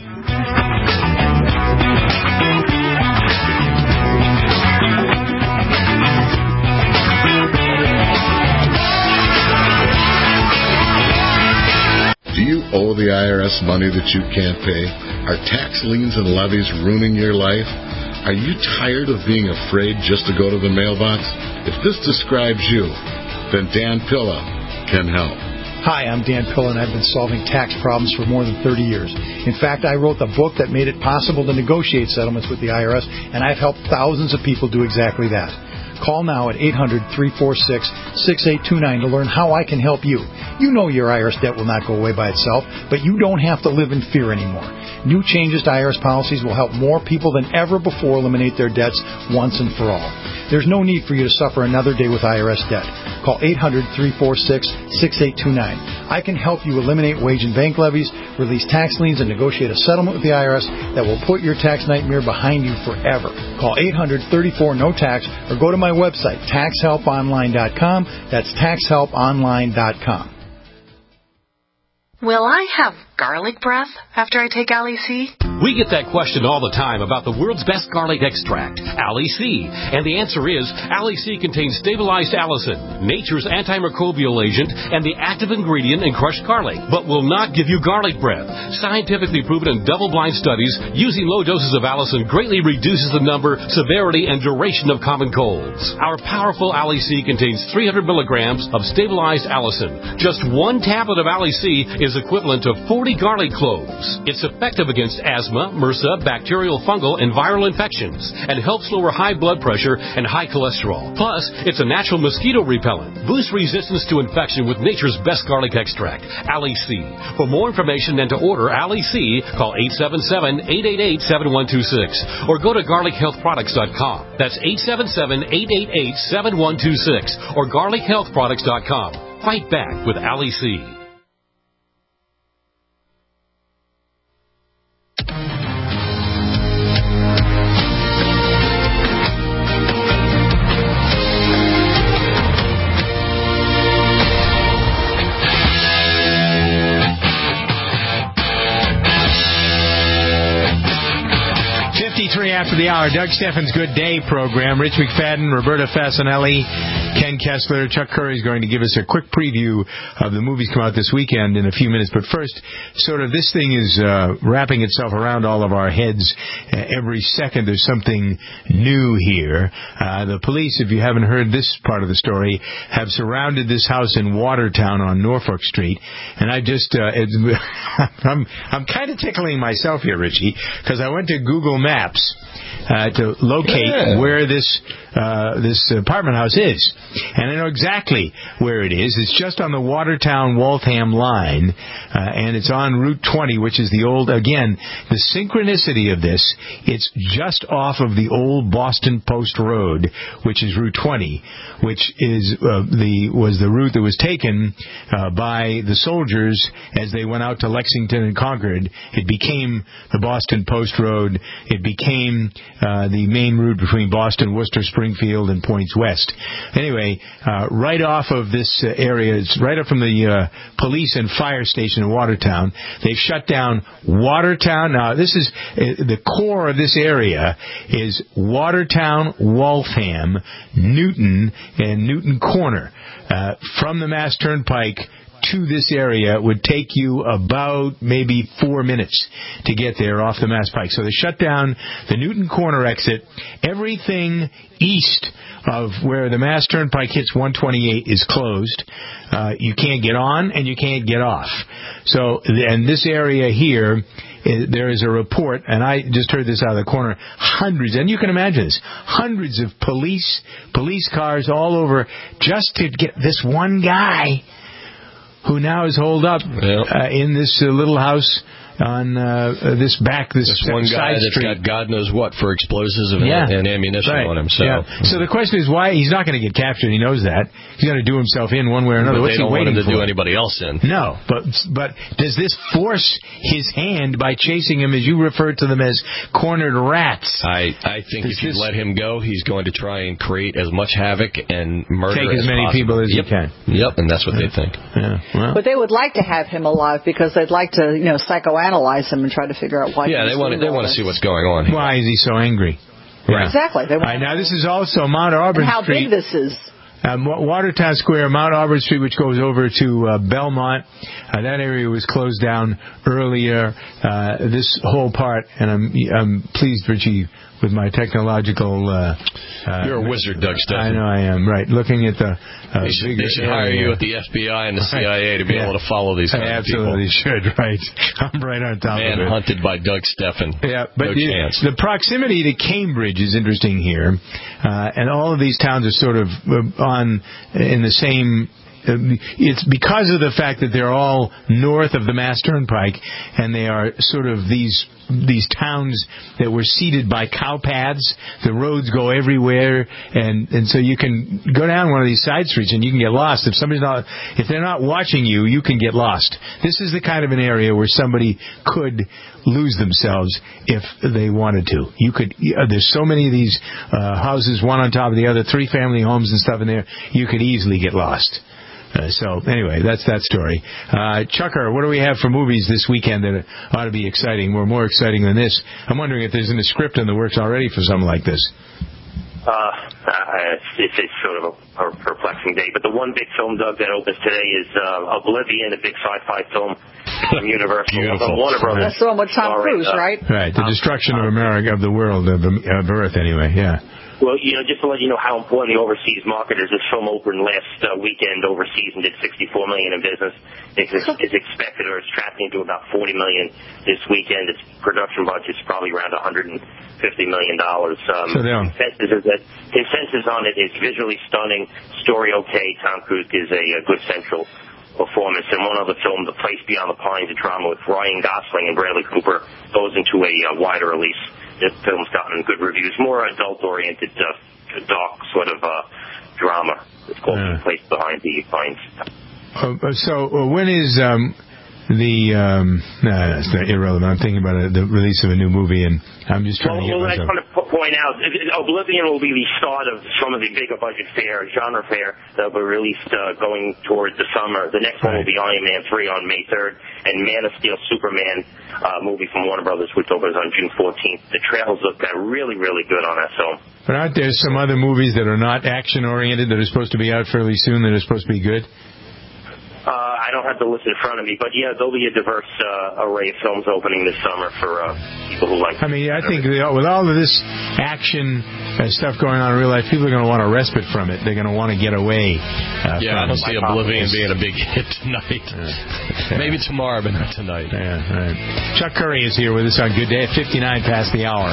you owe the I R S money that you can't pay? Are tax liens and levies ruining your life? Are you tired of being afraid just to go to the mailbox? If this describes you, then Dan Pilla can help. Hi, I'm Dan Pilla, and I've been solving tax problems for more than thirty years. In fact, I wrote the book that made it possible to negotiate settlements with the I R S, and I've helped thousands of people do exactly that. Call now at eight hundred, three four six, six eight two nine to learn how I can help you. You know your I R S debt will not go away by itself, but you don't have to live in fear anymore. New changes to I R S policies will help more people than ever before eliminate their debts once and for all. There's no need for you to suffer another day with I R S debt. Call eight hundred, three four six, six eight two nine. I can help you eliminate wage and bank levies, release tax liens, and negotiate a settlement with the I R S that will put your tax nightmare behind you forever. Call eight hundred, thirty-four, no tax or go to my website, tax help online dot com. That's tax help online dot com. Will I have garlic breath after I take Ali C? We get that question all the time about the world's best garlic extract, Ali C. And the answer is, Ali C contains stabilized allicin, nature's antimicrobial agent, and the active ingredient in crushed garlic, but will not give you garlic breath. Scientifically proven in double-blind studies, using low doses of allicin greatly reduces the number, severity, and duration of common colds. Our powerful Ali C contains three hundred milligrams of stabilized allicin. Just one tablet of Ali C is equivalent to forty garlic cloves. It's effective against asthma, MRSA, bacterial, fungal, and viral infections, and helps lower high blood pressure and high cholesterol. Plus, it's a natural mosquito repellent. Boost resistance to infection with nature's best garlic extract, Ali C. For more information and to order Ali C, call eight seven seven, eight eight eight, seven one two six or go to garlic health products dot com. That's eight seven seven, eight eight eight, seven one two six or garlic health products dot com. Fight back with Ali C. After the hour, Doug Steffens' Good Day program. Rich McFadden, Roberta Fasanelli, Ken Kessler, Chuck Curry is going to give us a quick preview of the movies come out this weekend in a few minutes. But first, sort of this thing is uh, wrapping itself around all of our heads. Uh, every second there's something new here. Uh, the police, if you haven't heard this part of the story, have surrounded this house in Watertown on Norfolk Street. And I just, uh, it's, I'm, I'm kind of tickling myself here, Richie, because I went to Google Maps Uh, to locate yeah. where this uh, this apartment house is. And I know exactly where it is. It's just on the Watertown-Waltham line, uh, and it's on Route twenty, which is the old, again, the synchronicity of this, it's just off of the old Boston Post Road, which is Route twenty, which is uh, the was the route that was taken uh, by the soldiers as they went out to Lexington and Concord. It became the Boston Post Road. It became uh, the main route between Boston, Worcester, Springfield, and Points West. Anyway, uh, right off of this uh, area, it's right up from the uh, police and fire station in Watertown. They've shut down Watertown. Now, this is uh, the core of this area is Watertown, Waltham, Newton, and Newton Corner. Uh, from the Mass Turnpike to this area would take you about maybe four minutes to get there off the Mass Pike. So they shut down the Newton Corner exit. Everything east of where the Mass Turnpike hits one twenty-eight is closed. Uh, you can't get on and you can't get off. So, and this area here, there is a report, and I just heard this out of the corner, hundreds, and you can imagine this, hundreds of police, police cars all over just to get this one guy who now is holed up yep. uh, in this uh, little house on uh, this back, this, this one guy that's street. got God knows what for explosives and, yeah. and ammunition right. on him. So, yeah. so the question is why he's not going to get captured. He knows that he's going to do himself in one way or another. But What's they don't he waiting want him to for? do anybody else in. No, but but does this force his hand by chasing him, as you referred to them as cornered rats? I I think does if you let him go, he's going to try and create as much havoc and murder take as, as many possible. people as yep. he can. Yep, and that's what yeah. they think. Yeah. Well. But they would like to have him alive because they'd like to, you know, psychoanalyze him and try to figure out why. Yeah, they want to, they want to see what's going on here. Why is he so angry? Yeah. Exactly. They right, now this is also Mount Auburn and how Street. big this is. Um, Watertown Square, Mount Auburn Street, which goes over to uh, Belmont. Uh, that area was closed down earlier. Uh, this whole part, and I'm, I'm pleased, Richie, with my technological... Uh, uh, You're a wizard, Doug Stephan. I know I am, right. Looking at the... Uh, they should, they should hire you at the F B I and the C I A to be yeah. able to follow these kind I of people. absolutely should, right. I'm right on top Man of it. hunted by Doug Stephan. Yeah, but no the, chance. The proximity to Cambridge is interesting here. Uh, and all of these towns are sort of on in the same... It's because of the fact that they're all north of the Mass Turnpike, and they are sort of these these towns that were seeded by cow paths. The roads go everywhere, and, and so you can go down one of these side streets and you can get lost. If somebody's not, if they're not watching you, you can get lost. This is the kind of an area where somebody could lose themselves if they wanted to. You could. There's so many of these uh, houses, one on top of the other, three family homes and stuff in there. You could easily get lost. Uh, so, anyway, that's that story. Uh, Chucker, what do we have for movies this weekend that ought to be exciting? We're more exciting than this. I'm wondering if there's a script in the works already for something like this. Uh, it's, it's sort of a, a perplexing day. But the one big film, Doug, that opens today is uh, Oblivion, a big sci-fi film from Universal. Beautiful. Warner Brothers. That's the one with Tom Cruise, right? Right, the destruction of America, of the world, of, of Earth, anyway, yeah. Well, you know, just to let you know how important the overseas market is, this film opened last uh, weekend overseas and did sixty-four million dollars in business. It's, it's expected, or it's tracking to about forty million dollars this weekend. Its production budget's probably around one hundred fifty million dollars. Um, so consensus is that consensus on it is visually stunning, story okay. Tom Cruise gives a, a good central performance. And one other film, The Place Beyond the Pines, a drama with Ryan Gosling and Bradley Cooper, goes into a uh, wider release. This film's gotten good reviews, more adult-oriented, uh, dark sort of uh, drama. It's called yeah. The Place Behind the Pines. Uh, so uh, when is um, the... Um, nah, that's not irrelevant. I'm thinking about uh, the release of a new movie, and I'm just trying well, to get well, myself... I just want to point out, Oblivion will be the start of some of the bigger budget fare, genre fare, that will be released uh, going towards the summer. The next right. one will be Iron Man three on May third, and Man of Steel Superman uh, movie from Warner Brothers, which opens on June fourteenth. The trailers look uh, really, really good on that film. But aren't there some other movies that are not action-oriented that are supposed to be out fairly soon that are supposed to be good? Uh, I don't have the list in front of me, but yeah, there'll be a diverse uh, array of films opening this summer for uh, people who like. I mean, I think with all of this action uh, stuff going on in real life, people are going to want a respite from it. They're going to want to get away. Uh, yeah, I don't see Oblivion being a big hit tonight. Yeah. Maybe tomorrow, but not tonight. Yeah, right. Chuck Curry is here with us on Good Day at fifty-nine past the hour.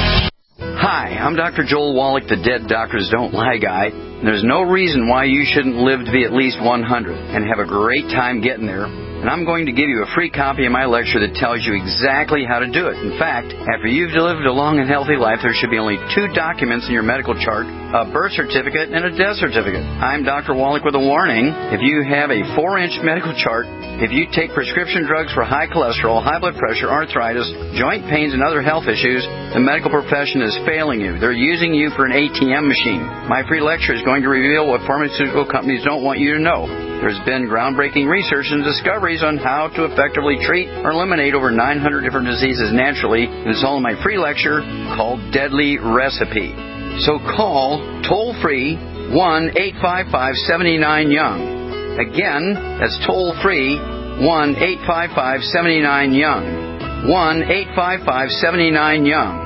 Hi, I'm Doctor Joel Wallach, the Dead Doctors Don't Lie guy. There's no reason why you shouldn't live to be at least one hundred and have a great time getting there. And I'm going to give you a free copy of my lecture that tells you exactly how to do it. In fact, after you've lived a long and healthy life, there should be only two documents in your medical chart, a birth certificate and a death certificate. I'm Doctor Wallach with a warning. If you have a four-inch medical chart, if you take prescription drugs for high cholesterol, high blood pressure, arthritis, joint pains, and other health issues, the medical profession is failing you. They're using you for an A T M machine. My free lecture is going to reveal what pharmaceutical companies don't want you to know. There's been groundbreaking research and discoveries on how to effectively treat or eliminate over nine hundred different diseases naturally. And it's all in my free lecture called Deadly Recipe. So call toll-free one eight five five, seven nine, young. Again, that's toll-free one eight five five, seven nine, young. one eight five five, seven nine, young.